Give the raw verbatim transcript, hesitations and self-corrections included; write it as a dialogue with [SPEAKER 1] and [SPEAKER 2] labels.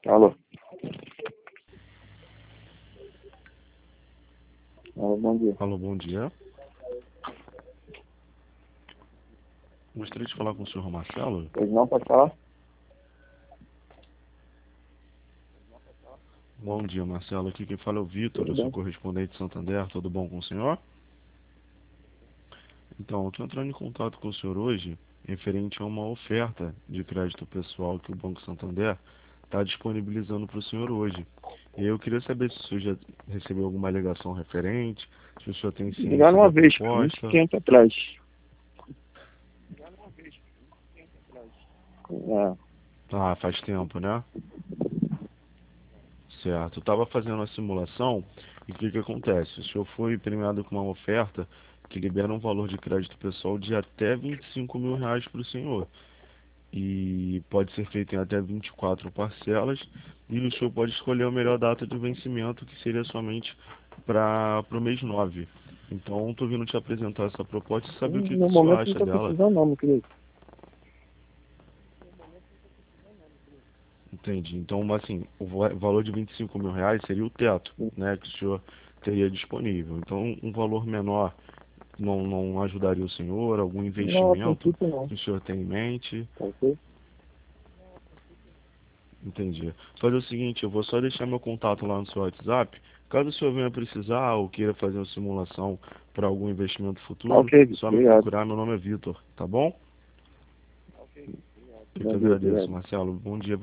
[SPEAKER 1] Alô. Alô, bom dia.
[SPEAKER 2] Alô, bom dia. Gostaria de falar com o senhor Marcelo.
[SPEAKER 1] Pois não, pode falar?
[SPEAKER 2] Bom dia, Marcelo. Aqui quem fala é o Vitor,
[SPEAKER 1] Tudo
[SPEAKER 2] eu sou
[SPEAKER 1] bem.
[SPEAKER 2] correspondente de Santander. Tudo bom com o senhor? Então, eu estou entrando em contato com o senhor hoje, referente a uma oferta de crédito pessoal que o Banco Santander está disponibilizando para o senhor hoje. E eu queria saber se o senhor já recebeu alguma alegação referente, se o senhor tem
[SPEAKER 1] Ligaram
[SPEAKER 2] ciência
[SPEAKER 1] uma
[SPEAKER 2] da
[SPEAKER 1] vez, vinte e
[SPEAKER 2] proposta.
[SPEAKER 1] quinhentos atrás. É.
[SPEAKER 2] Ah, faz tempo, né? Certo. Eu estava fazendo a simulação e o que que acontece? O senhor foi premiado com uma oferta que libera um valor de crédito pessoal de até vinte e cinco mil reais para o senhor. E pode ser feito em até vinte e quatro parcelas e o senhor pode escolher a melhor data de vencimento, que seria somente para o mês nove. Então, estou vindo te apresentar essa proposta e saber o que, que
[SPEAKER 1] No
[SPEAKER 2] o senhor
[SPEAKER 1] momento não
[SPEAKER 2] acha
[SPEAKER 1] estou
[SPEAKER 2] dela.
[SPEAKER 1] precisando não, meu querido.
[SPEAKER 2] Entendi. Então, assim, o va- valor de vinte e cinco mil reais seria o teto, né, que o senhor teria disponível. Então, um valor menor não, não ajudaria o senhor? Algum
[SPEAKER 1] Não, a
[SPEAKER 2] investimento
[SPEAKER 1] princípio não.
[SPEAKER 2] que o senhor tem em mente?
[SPEAKER 1] Tá ok?
[SPEAKER 2] Entendi. Fazer o seguinte, eu vou só deixar meu contato lá no seu WhatsApp. Caso o senhor venha precisar ou queira fazer uma simulação para algum investimento
[SPEAKER 1] Tá
[SPEAKER 2] futuro,
[SPEAKER 1] ok,
[SPEAKER 2] só me
[SPEAKER 1] obrigado.
[SPEAKER 2] procurar. Meu nome é Vitor, tá bom? Eu que
[SPEAKER 1] Bom dia,
[SPEAKER 2] agradeço,
[SPEAKER 1] obrigado.
[SPEAKER 2] Marcelo. Bom dia.